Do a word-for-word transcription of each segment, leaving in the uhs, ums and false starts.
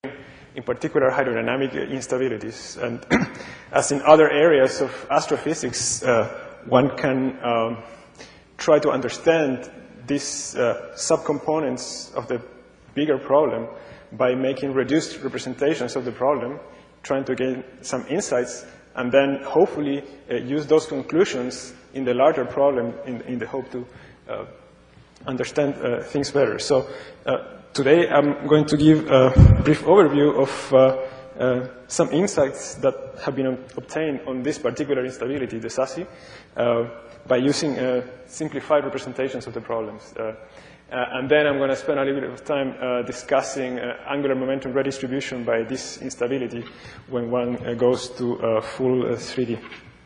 in particular hydrodynamic instabilities. And as in other areas of astrophysics, uh, one can um, try to understand these uh, subcomponents of the bigger problem by making reduced representations of the problem, trying to gain some insights, and then hopefully uh, use those conclusions in the larger problem in, in the hope to uh, understand uh, things better. So uh, today I'm going to give a brief overview of uh, uh, some insights that have been obtained on this particular instability, the S A S I, uh, by using uh, simplified representations of the problems. Uh, Uh, and then I'm going to spend a little bit of time uh, discussing uh, angular momentum redistribution by this instability when one uh, goes to uh, full uh, three D.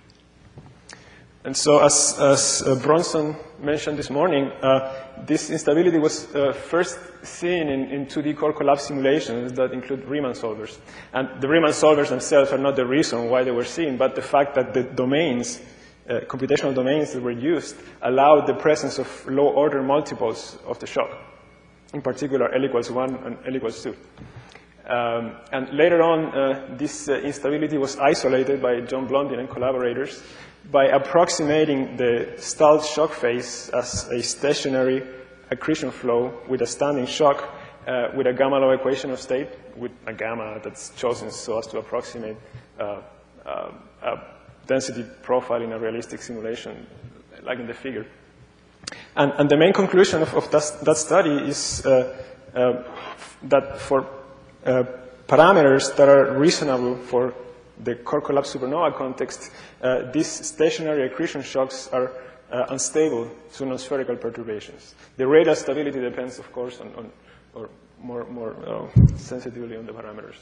And so as, as uh, Bronson mentioned this morning, uh, this instability was uh, first seen in, in two D core collapse simulations that include Riemann solvers. And the Riemann solvers themselves are not the reason why they were seen, but the fact that the domains Uh, computational domains that were used allowed the presence of low-order multiples of the shock, in particular L equals one and L equals two. Um, and later on, uh, this uh, instability was isolated by John Blondin and collaborators by approximating the stalled shock phase as a stationary accretion flow with a standing shock uh, with a gamma law equation of state, with a gamma that's chosen so as to approximate uh, uh, uh, density profile in a realistic simulation, like in the figure. And, and the main conclusion of, of that, that study is uh, uh, that for uh, parameters that are reasonable for the core collapse supernova context, uh, these stationary accretion shocks are uh, unstable to non-spherical perturbations. The radial stability depends, of course, on, on or more, more uh, sensitively on the parameters.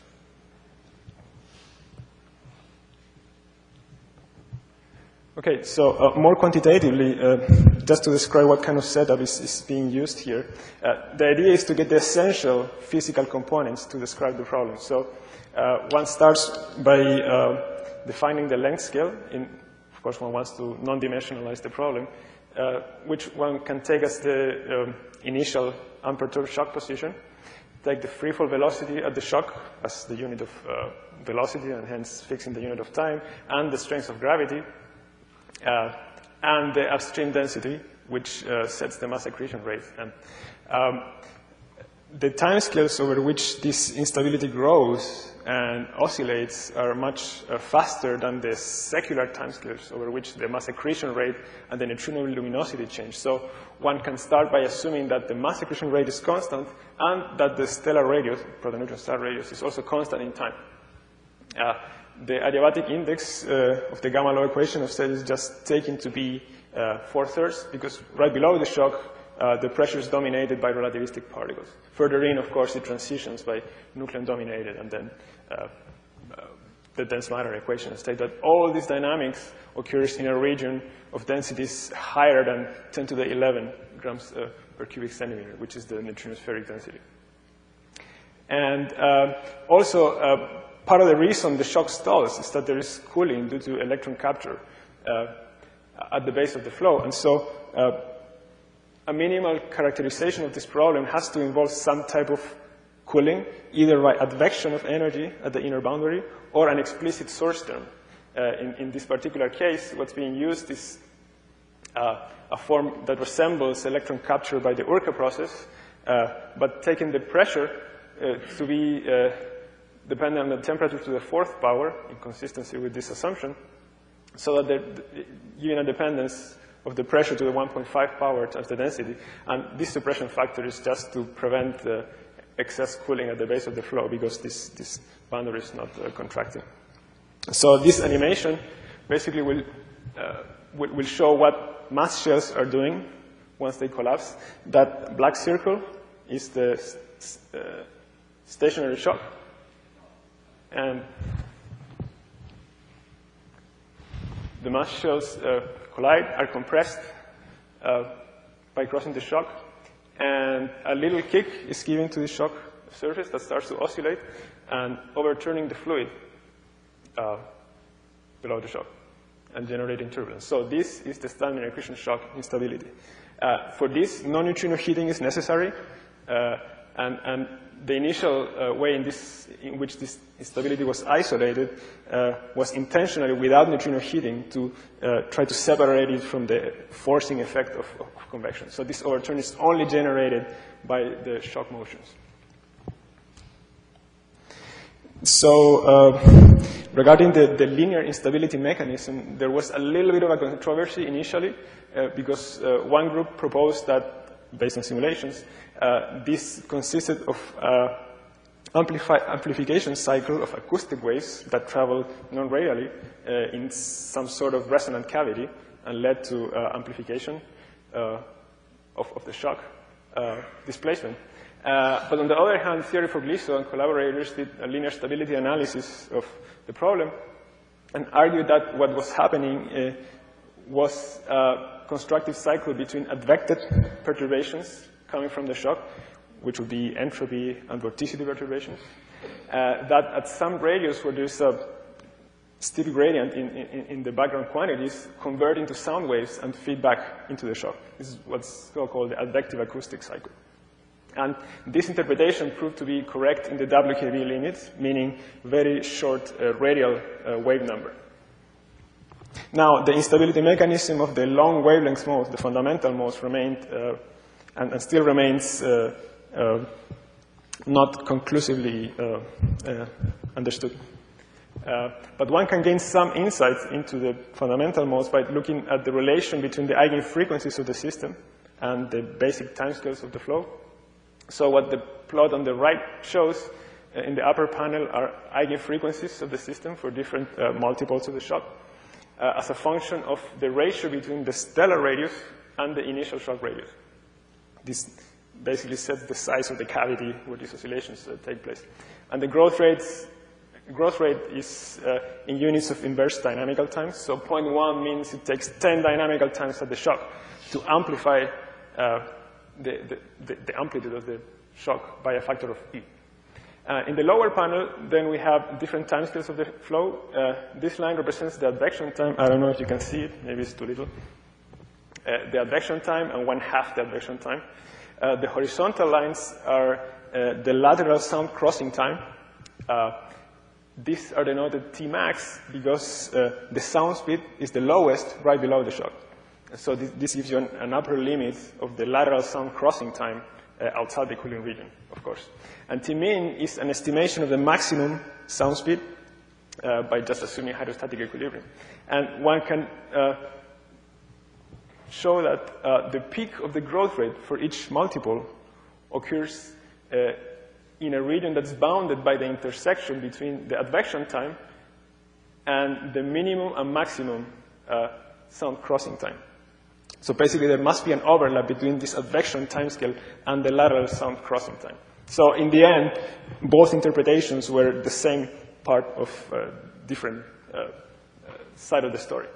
Okay, so uh, more quantitatively, uh, just to describe what kind of setup is, is being used here, uh, the idea is to get the essential physical components to describe the problem. So uh, one starts by uh, defining the length scale. In, of course, one wants to non-dimensionalize the problem, uh, which one can take as the um, initial unperturbed shock position, take the free fall velocity at the shock as the unit of uh, velocity, and hence fixing the unit of time, and the strength of gravity, Uh, and the upstream density, which uh, sets the mass accretion rate. And um, the timescales over which this instability grows and oscillates are much uh, faster than the secular timescales over which the mass accretion rate and the neutrino luminosity change. So one can start by assuming that the mass accretion rate is constant and that the stellar radius, protoneutron star radius, is also constant in time. Uh, The adiabatic index uh, of the gamma law equation of state is just taken to be uh, four-thirds, because right below the shock, uh, the pressure is dominated by relativistic particles. Further in, of course, it transitions by nucleon-dominated, and then uh, uh, the dense matter equation state that all this dynamics occurs in a region of densities higher than ten to the eleven grams uh, per cubic centimeter, which is the neutrinospheric density. And uh, also, uh, part of the reason the shock stalls is that there is cooling due to electron capture uh, at the base of the flow. And so uh, a minimal characterization of this problem has to involve some type of cooling, either by advection of energy at the inner boundary or an explicit source term. Uh, in, in this particular case, what's being used is uh, a form that resembles electron capture by the Urca process, uh, but taking the pressure uh, to be uh, dependent on the temperature to the fourth power, in consistency with this assumption, so that the, given a dependence of the pressure to the one point five power times the density, and this suppression factor is just to prevent the excess cooling at the base of the flow, because this, this boundary is not uh, contracting. So this animation basically will, uh, will, will show what mass shells are doing once they collapse. That black circle is the uh, stationary shock. And the mass shells uh, collide, are compressed uh, by crossing the shock, and a little kick is given to the shock surface that starts to oscillate and overturning the fluid uh, below the shock and generating turbulence. So this is the standard accretion shock instability. Uh, for this, no neutrino heating is necessary. Uh, And, and the initial uh, way in, this, in which this instability was isolated uh, was intentionally without neutrino heating to uh, try to separate it from the forcing effect of, of convection. So this overturn is only generated by the shock motions. So uh, regarding the, the linear instability mechanism, there was a little bit of a controversy initially uh, because uh, one group proposed that, based on simulations, uh, this consisted of uh, amplify, amplification cycle of acoustic waves that travel non-radially uh, in some sort of resonant cavity and led to uh, amplification uh, of, of the shock uh, displacement. Uh, but on the other hand, Thierry Foglisso and collaborators did a linear stability analysis of the problem and argued that what was happening uh, was a constructive cycle between advected perturbations coming from the shock, which would be entropy and vorticity perturbations, uh, that at some radius where there's a steep gradient in, in, in the background quantities convert into sound waves and feed back into the shock. This is what's called the advective acoustic cycle. And this interpretation proved to be correct in the W K B limit, meaning very short uh, radial uh, wave number. Now, the instability mechanism of the long wavelength modes, the fundamental modes, remained uh, and, and still remains uh, uh, not conclusively uh, uh, understood. Uh, but one can gain some insights into the fundamental modes by looking at the relation between the eigenfrequencies of the system and the basic timescales of the flow. So what the plot on the right shows uh, in the upper panel are eigenfrequencies of the system for different uh, multiples of the shock uh, as a function of the ratio between the stellar radius and the initial shock radius. This basically sets the size of the cavity where these oscillations uh, take place. And the growth rates, growth rate is uh, in units of inverse dynamical times. So zero point one means it takes ten dynamical times at the shock to amplify uh, The, the, the amplitude of the shock by a factor of E. Uh, in the lower panel, then we have different timescales of the flow. Uh, this line represents the advection time. I don't know if you can see it. Maybe it's too little. Uh, the advection time and one half the advection time. Uh, the horizontal lines are uh, the lateral sound crossing time. Uh, these are denoted T max because uh, the sound speed is the lowest right below the shock. So this, this gives you an, an upper limit of the lateral sound crossing time uh, outside the cooling region, of course. And T min is an estimation of the maximum sound speed uh, by just assuming hydrostatic equilibrium. And one can uh, show that uh, the peak of the growth rate for each multiple occurs uh, in a region that's bounded by the intersection between the advection time and the minimum and maximum uh, sound crossing time. So basically, there must be an overlap between this advection timescale and the lateral sound crossing time. So in the end, both interpretations were the same part of uh, different uh, uh, side of the story.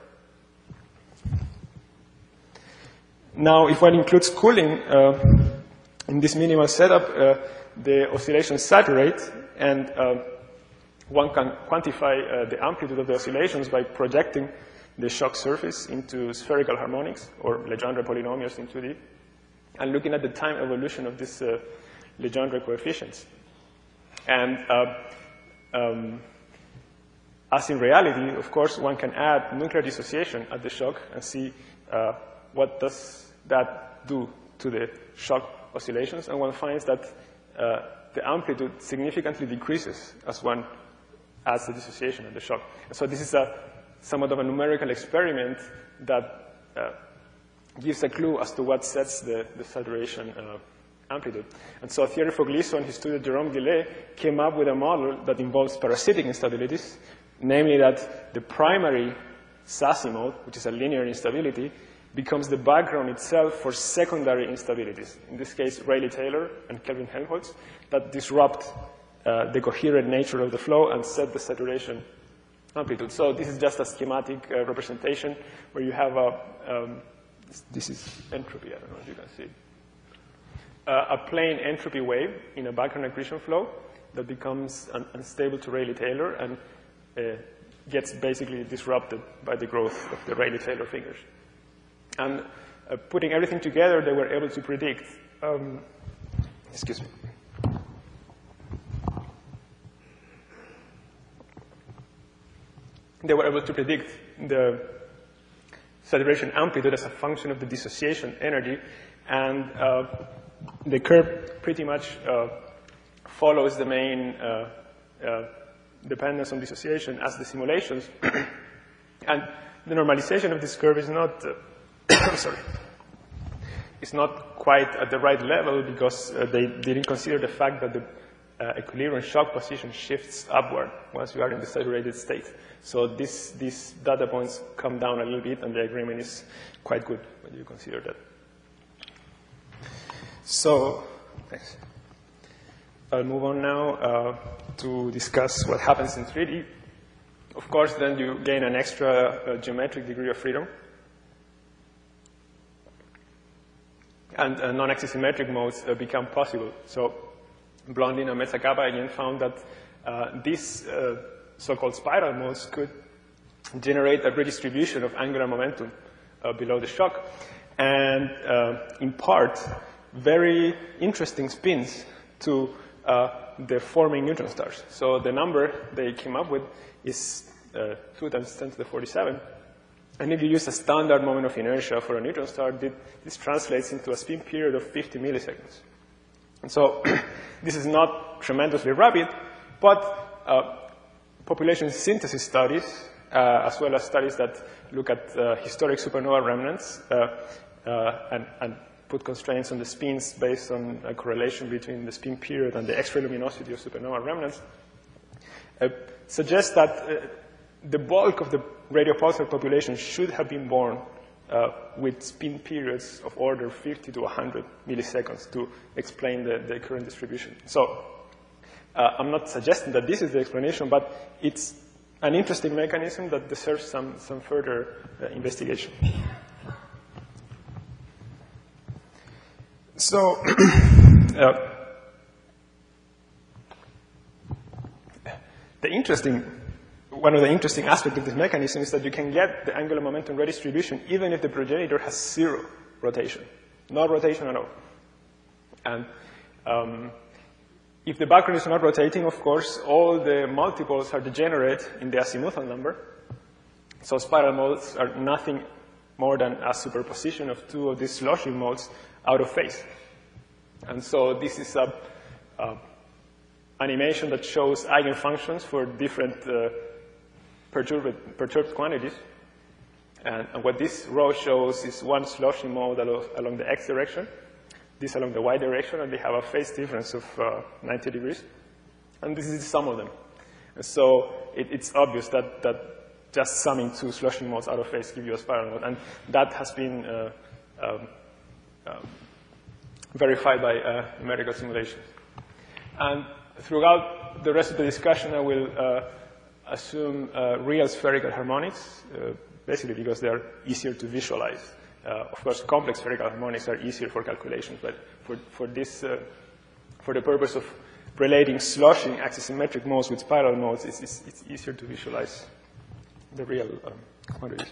Now, if one includes cooling uh, in this minimal setup, uh, the oscillations saturate, and uh, one can quantify uh, the amplitude of the oscillations by projecting the shock surface into spherical harmonics, or Legendre polynomials in two D, and looking at the time evolution of these uh, Legendre coefficients. And uh, um, as in reality, of course, one can add nuclear dissociation at the shock and see uh, what does that do to the shock oscillations, and one finds that uh, the amplitude significantly decreases as one adds the dissociation at the shock. And so this is a somewhat of a numerical experiment that uh, gives a clue as to what sets the, the saturation uh, amplitude. And so Thierry Foglisso and his student Jérôme Guillet came up with a model that involves parasitic instabilities, namely that the primary Sassy mode, which is a linear instability, becomes the background itself for secondary instabilities, in this case Rayleigh-Taylor and Kelvin-Helmholtz, that disrupt uh, the coherent nature of the flow and set the saturation amplitude. So this is just a schematic uh, representation where you have a, um, this, this is entropy, I don't know if you can see it, uh, a plane entropy wave in a background accretion flow that becomes un unstable to Rayleigh-Taylor and uh, gets basically disrupted by the growth of the Rayleigh-Taylor fingers. And uh, putting everything together, they were able to predict, um, excuse me, they were able to predict the saturation amplitude as a function of the dissociation energy, and uh, the curve pretty much uh, follows the main uh, uh, dependence on dissociation as the simulations. And the normalization of this curve is not, uh, I'm sorry, it's not quite at the right level because uh, they didn't consider the fact that the uh, equilibrium shock position shifts upward once you are in the saturated state. So this, these data points come down a little bit, and the agreement is quite good when you consider that. So, thanks. I'll move on now uh, to discuss what happens in three D. Of course, then you gain an extra uh, geometric degree of freedom. And uh, non-axisymmetric modes uh, become possible. So Blondin and Metzacapa again found that uh, these uh, so-called spiral modes could generate a redistribution of angular momentum uh, below the shock, and uh, impart very interesting spins to uh, the forming neutron stars. So the number they came up with is uh, two times ten to the forty-seven. And if you use a standard moment of inertia for a neutron star, this translates into a spin period of fifty milliseconds. And so this is not tremendously rapid, but uh, population synthesis studies, uh, as well as studies that look at uh, historic supernova remnants uh, uh, and, and put constraints on the spins based on a correlation between the spin period and the X-ray luminosity of supernova remnants, uh, suggest that uh, the bulk of the radio pulsar population should have been born uh, with spin periods of order fifty to one hundred milliseconds to explain the, the current distribution. So uh, I'm not suggesting that this is the explanation, but it's an interesting mechanism that deserves some, some further uh, investigation. So uh, the interesting One of the interesting aspects of this mechanism is that you can get the angular momentum redistribution even if the progenitor has zero rotation, no rotation at all. And um, if the background is not rotating, of course, all the multiples are degenerate in the azimuthal number. So spiral modes are nothing more than a superposition of two of these sloshing modes out of phase. And so this is a, a animation that shows eigenfunctions for different uh, Perturbed, perturbed quantities. And, and what this row shows is one sloshing mode along, along the x direction, this along the y direction, and they have a phase difference of uh, ninety degrees. And this is the sum of them. And so it, it's obvious that, that just summing two sloshing modes out of phase gives you a spiral mode. And that has been uh, um, um, verified by uh, numerical simulations. And throughout the rest of the discussion, I will uh, assume uh, real spherical harmonics, uh, basically because they are easier to visualize. Uh, of course, complex spherical harmonics are easier for calculations, but for, for this, uh, for the purpose of relating sloshing axisymmetric modes with spiral modes, it's, it's, it's easier to visualize the real um, quantities.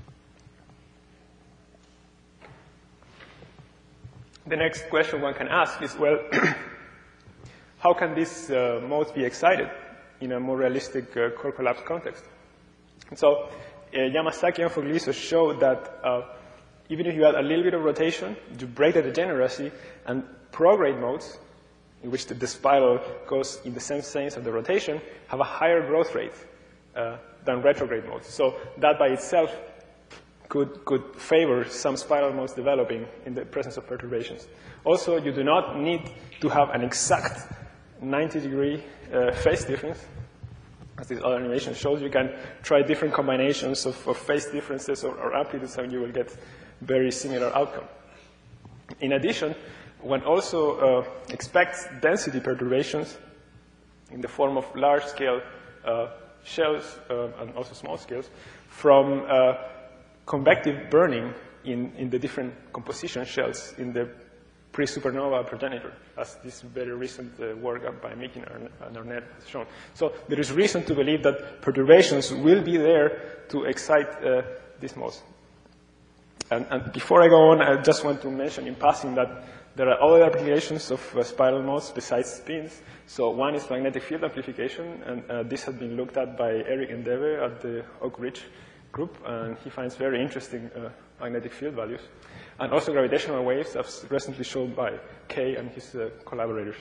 The next question one can ask is, well, how can these uh, modes be excited in a more realistic uh, core collapse context? And so uh, Yamasaki and Fogliso showed that uh, even if you add a little bit of rotation, you break the degeneracy, and prograde modes, in which the, the spiral goes in the same sense of the rotation, have a higher growth rate uh, than retrograde modes. So that by itself could, could favor some spiral modes developing in the presence of perturbations. Also, you do not need to have an exact ninety degree uh, phase difference. As this other animation shows, you can try different combinations of, of phase differences or, or amplitudes, and you will get very similar outcome. In addition, one also uh, expects density perturbations in the form of large-scale uh, shells uh, and also small scales from uh, convective burning in, in the different composition shells in the pre-supernova progenitor, as this very recent uh, work by Mickey and Arnett has shown. So there is reason to believe that perturbations will be there to excite uh, these modes. And, and before I go on, I just want to mention in passing that there are other applications of uh, spiral modes besides spins. So one is magnetic field amplification, and uh, this has been looked at by Eric Endeve at the Oak Ridge group, and he finds very interesting uh, magnetic field values. And also gravitational waves, as recently shown by Kay and his uh, collaborators.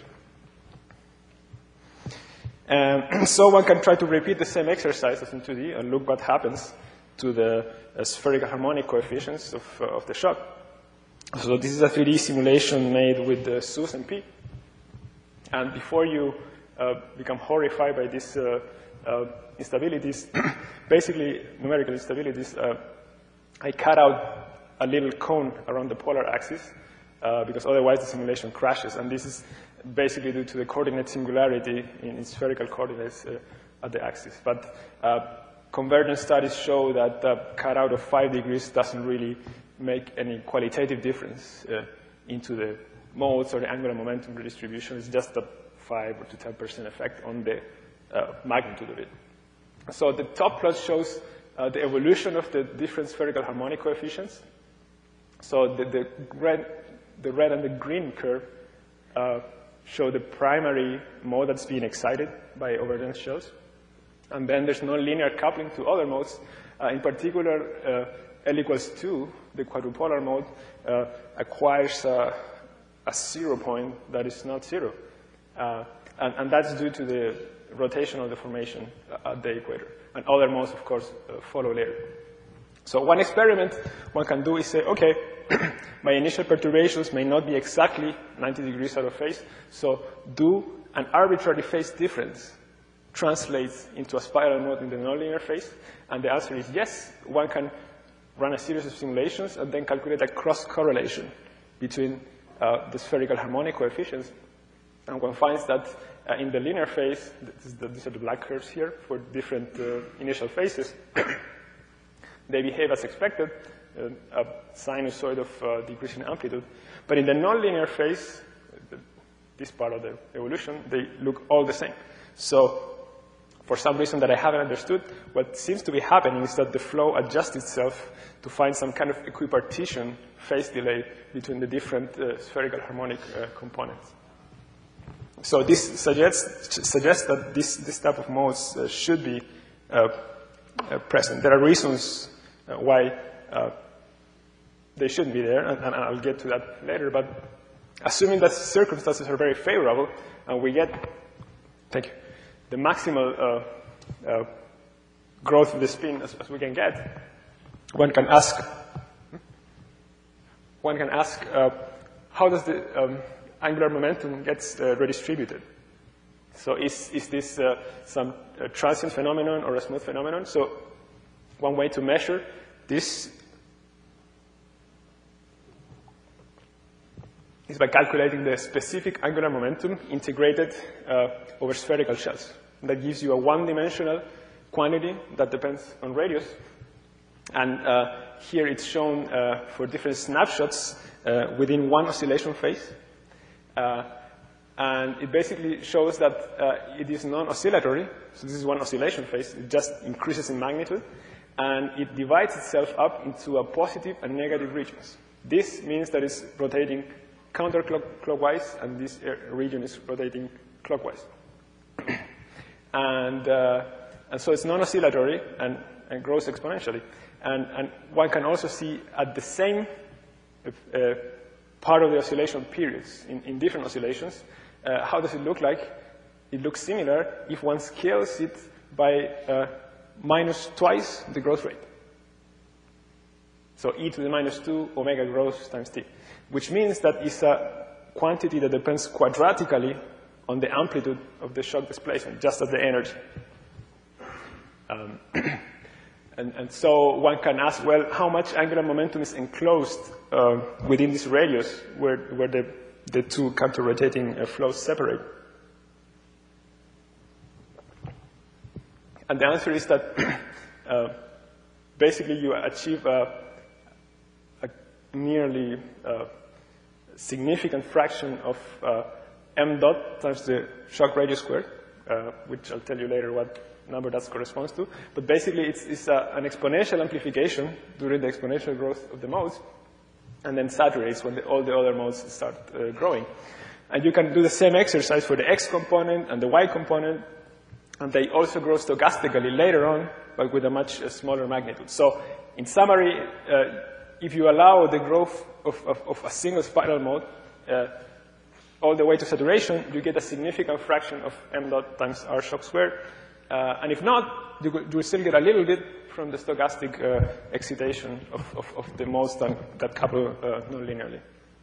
Um, so one can try to repeat the same exercise as in two D and look what happens to the uh, spherical harmonic coefficients of, uh, of the shock. So this is a three D simulation made with the S U S M P. And before you uh, become horrified by these uh, uh, instabilities, basically numerical instabilities, uh, I cut out a little cone around the polar axis uh, because otherwise the simulation crashes. And this is basically due to the coordinate singularity in, in spherical coordinates uh, at the axis. But uh, convergence studies show that the cutout of five degrees doesn't really make any qualitative difference uh, into the modes or the angular momentum redistribution. It's just a five or to ten percent effect on the uh, magnitude of it. So the top plot shows uh, the evolution of the different spherical harmonic coefficients. So the, the, red, the red and the green curve uh, show the primary mode that's being excited by overdense shells. And then there's non-linear coupling to other modes. Uh, in particular, uh, L equals two, the quadrupolar mode, uh, acquires uh, a zero point that is not zero. Uh, and, and that's due to the rotational deformation at the equator. And other modes, of course, uh, follow later. So one experiment one can do is say, okay, my initial perturbations may not be exactly ninety degrees out of phase, so do an arbitrary phase difference translates into a spiral mode in the nonlinear phase? And the answer is yes. One can run a series of simulations and then calculate a cross-correlation between uh, the spherical harmonic coefficients. And one finds that uh, in the linear phase, this is the, these are the black curves here for different uh, initial phases, they behave as expected, uh, a sinusoid of uh, decreasing amplitude. But in the nonlinear phase, the, this part of the evolution, they look all the same. So for some reason that I haven't understood, what seems to be happening is that the flow adjusts itself to find some kind of equipartition phase delay between the different uh, spherical harmonic uh, components. So this suggests, suggests that this, this type of modes uh, should be uh, uh, present. There are reasons uh, why uh, they shouldn't be there, and, and I'll get to that later. But assuming that circumstances are very favorable, and we get, thank you, the maximal uh, uh, growth of the spin as, as we can get, one can ask, one can ask, uh, how does the um, angular momentum get uh, redistributed? So is, is this uh, some uh, transient phenomenon or a smooth phenomenon? So one way to measure this is by calculating the specific angular momentum integrated uh, over spherical shells. That gives you a one-dimensional quantity that depends on radius. And uh, here it's shown uh, for different snapshots uh, within one oscillation phase. Uh, and it basically shows that uh, it is non-oscillatory. So this is one oscillation phase. It just increases in magnitude. And it divides itself up into a positive and negative regions. This means that it's rotating counterclockwise, and this region is rotating clockwise. and, uh, and so it's non-oscillatory and, and grows exponentially. And, and one can also see at the same uh, part of the oscillation periods, in, in different oscillations, uh, how does it look like? It looks similar if one scales it by uh, minus twice the growth rate. So e to the minus two omega grows times t, which means that it's a quantity that depends quadratically on the amplitude of the shock displacement, just as the energy. Um, and, and so one can ask, well, how much angular momentum is enclosed uh, within this radius where, where the, the two counter-rotating uh, flows separate? And the answer is that uh, basically you achieve a, a nearly uh, significant fraction of uh, m dot times the shock radius squared, uh, which I'll tell you later what number that corresponds to. But basically it's, it's a, an exponential amplification during the exponential growth of the modes. and then saturates when the, all the other modes start uh, growing. And you can do the same exercise for the X component and the Y component, and they also grow stochastically later on, but with a much uh, smaller magnitude. So in summary, uh, if you allow the growth of, of, of a single spiral mode uh, all the way to saturation, you get a significant fraction of m dot times r shock squared. Uh, and if not, you will still get a little bit from the stochastic uh, excitation of, of, of the modes that, that couple uh, non-linearly.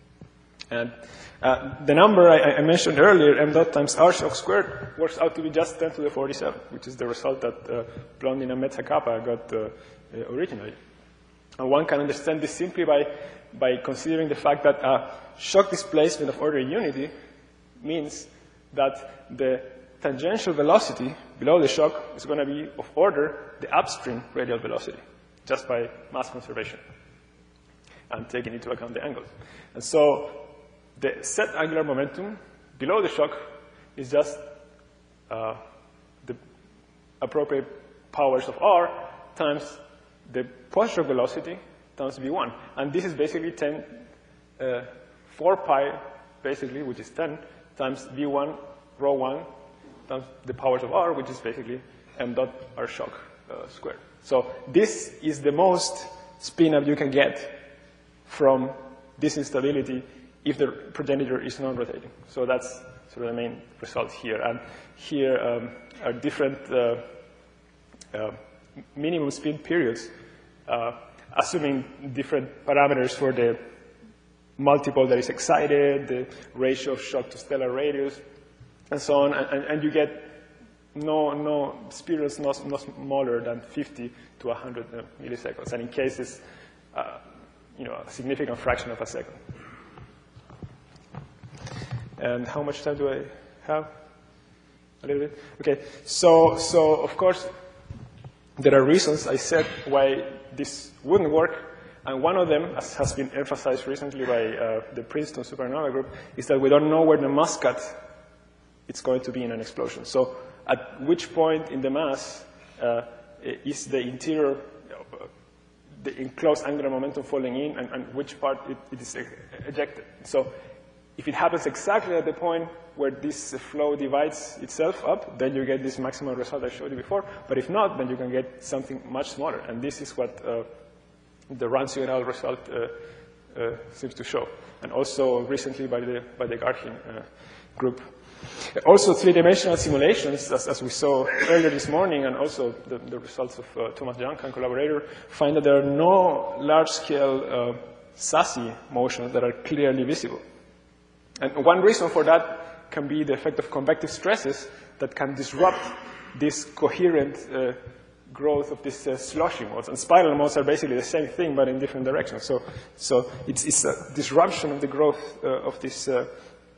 And uh, the number I, I mentioned earlier, m dot times r shock squared, works out to be just ten to the forty-seven, which is the result that uh, Blondin and Metsa-Kappa got uh, uh, originally. And one can understand this simply by, by considering the fact that uh, shock displacement of order unity means that the tangential velocity below the shock is going to be of order the upstream radial velocity, just by mass conservation and taking into account the angles. And so the set angular momentum below the shock is just uh, the appropriate powers of r times the post-shock velocity times v one. And this is basically ten, uh, four pi, basically, which is ten, times v one rho one times the powers of r, which is basically m dot r shock uh, squared. So this is the most spin-up you can get from this instability if the progenitor is non-rotating. So that's sort of the main result here. And here um, are different uh, uh, minimum spin periods, uh, assuming different parameters for the multiple that is excited, the ratio of shock to stellar radius, and so on. And, and you get no, no spirals no, no smaller than fifty to one hundred milliseconds, and in cases, uh, you know, a significant fraction of a second. And how much time do I have? A little bit? Okay, so, so of course, there are reasons I said why this wouldn't work, and one of them, as has been emphasized recently by uh, the Princeton supernova group, is that we don't know where the mass cut it's going to be in an explosion. So at which point in the mass uh, is the interior, uh, the enclosed angular momentum falling in, and, and which part it, it is ejected. So if it happens exactly at the point where this flow divides itself up, then you get this maximum result I showed you before. But if not, then you can get something much smaller. And this is what uh, the Rancio et al. Result uh, uh, seems to show. And also recently by the, by the Garchin uh, group. Also, three-dimensional simulations, as, as we saw earlier this morning, and also the, the results of uh, Thomas Janka and collaborator, find that there are no large-scale uh, S A S I motions that are clearly visible. And one reason for that can be the effect of convective stresses that can disrupt this coherent uh, growth of these uh, slushy modes. And spiral modes are basically the same thing, but in different directions. So, so it's, it's a disruption of the growth uh, of these uh,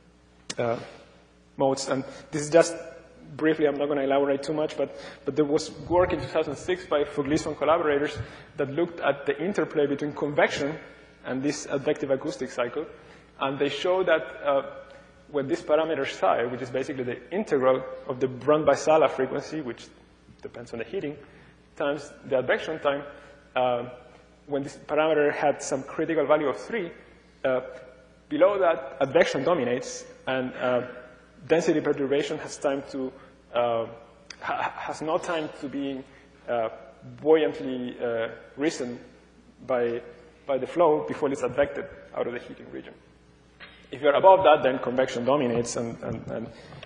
uh, modes. And this is just briefly, I'm not going to elaborate too much, but, but there was work in two thousand six by Fugliso and collaborators that looked at the interplay between convection and this advective acoustic cycle. And they show that uh, when this parameter psi, which is basically the integral of the Brun-by-Sala frequency, which depends on the heating, times the advection time, uh, when this parameter had some critical value of three, uh, below that, advection dominates, and uh, density perturbation has time to uh, ha has no time to be uh, buoyantly uh, risen by by the flow before it's advected out of the heating region. If you're above that, then convection dominates, and, and, and,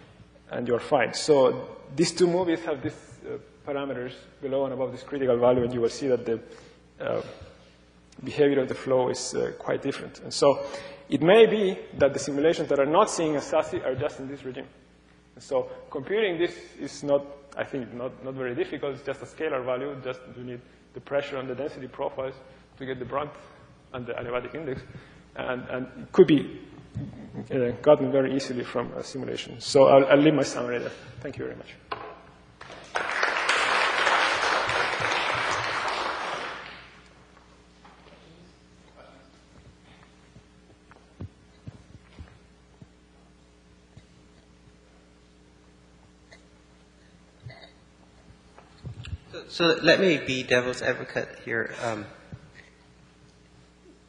and you're fine. So these two movies have these uh, parameters below and above this critical value, and you will see that the uh, behavior of the flow is uh, quite different. And so it may be that the simulations that are not seeing a S A S I are just in this regime. And so computing this is not, I think, not, not very difficult. It's just a scalar value. Just you need the pressure and the density profiles to get the Brunt and the adiabatic index. And, and it could be uh, gotten very easily from a simulation. So I'll, I'll leave my summary there. Thank you very much. So, so let me be devil's advocate here. Um, uh,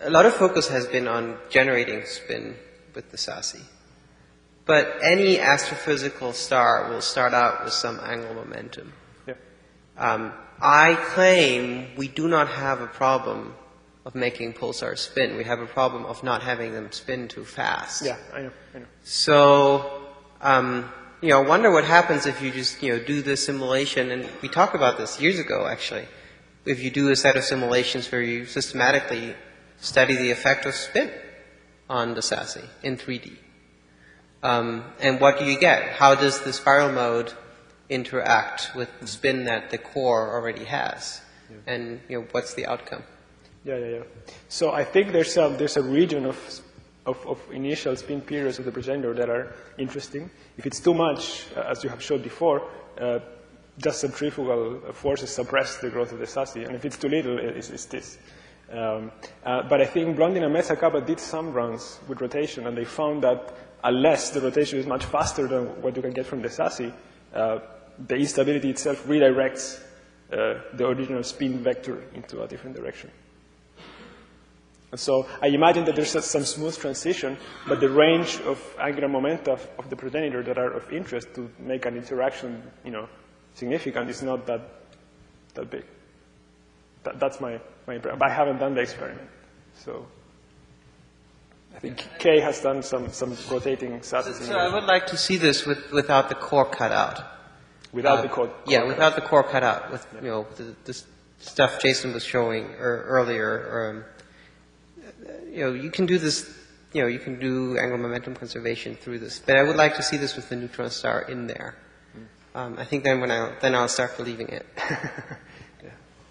a lot of focus has been on generating spin with the S A S I. But any astrophysical star will start out with some angular momentum. Yeah. Um, I claim we do not have a problem of making pulsars spin. We have a problem of not having them spin too fast. Yeah, I know, I know. So, um, you know, I wonder what happens if you just, you know, do this simulation, and we talked about this years ago, actually. If you do a set of simulations where you systematically study the effect of spin on the S A S I in three D. Um, and what do you get? How does the spiral mode interact with the spin that the core already has? Yeah. And, you know, what's the outcome? Yeah, yeah, yeah. So I think there's a, there's a region of, of, of initial spin periods of the progenitor that are interesting. If it's too much, uh, as you have showed before, uh, just centrifugal forces suppress the growth of the S A S I. And if it's too little, it's, it's this. Um, uh, but I think Blondin and Meza-Kappa did some runs with rotation, and they found that unless the rotation is much faster than what you can get from the S A S I, uh, the instability itself redirects uh, the original spin vector into a different direction. And so I imagine that there's some smooth transition, but the range of angular momenta of, of the progenitor that are of interest to make an interaction, you know, significant is not that that big. That, that's my, my impression. But I haven't done the experiment, so I think Kay has done some, some rotating S A S I. So, so I would like to see this with, without the core cut out. Without uh, the core? Yeah, core without cut. the core cut out. With, yeah. you know, the, the stuff Jason was showing er, earlier. Um, you know, you can do this, you know, you can do angular momentum conservation through this. But I would like to see this with the neutron star in there. Mm. Um, I think then when I, then I'll start believing it. yeah.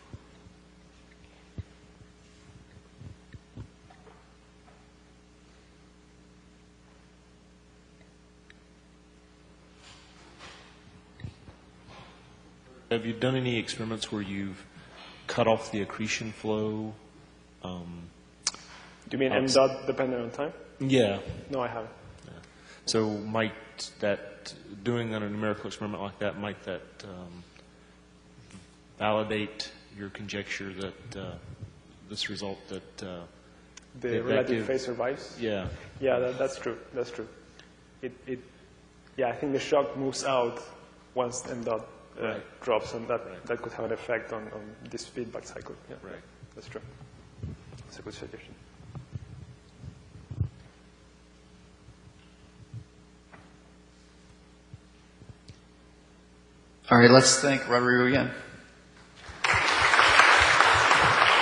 Have you done any experiments where you've cut off the accretion flow? Um, Do you mean m dot dependent on time? Yeah. No, I haven't. Yeah. So might that, doing a numerical experiment like that, might that um, validate your conjecture that uh, this result that uh, the, the relative phase survives? Yeah. Yeah, that, that's true. That's true. It, it, yeah, I think the shock moves out once m dot uh, right. drops, and that, right. that could have an effect on, on this feedback cycle. Yeah, right. That's true. That's a good suggestion. All right, let's thank Rodrigo again.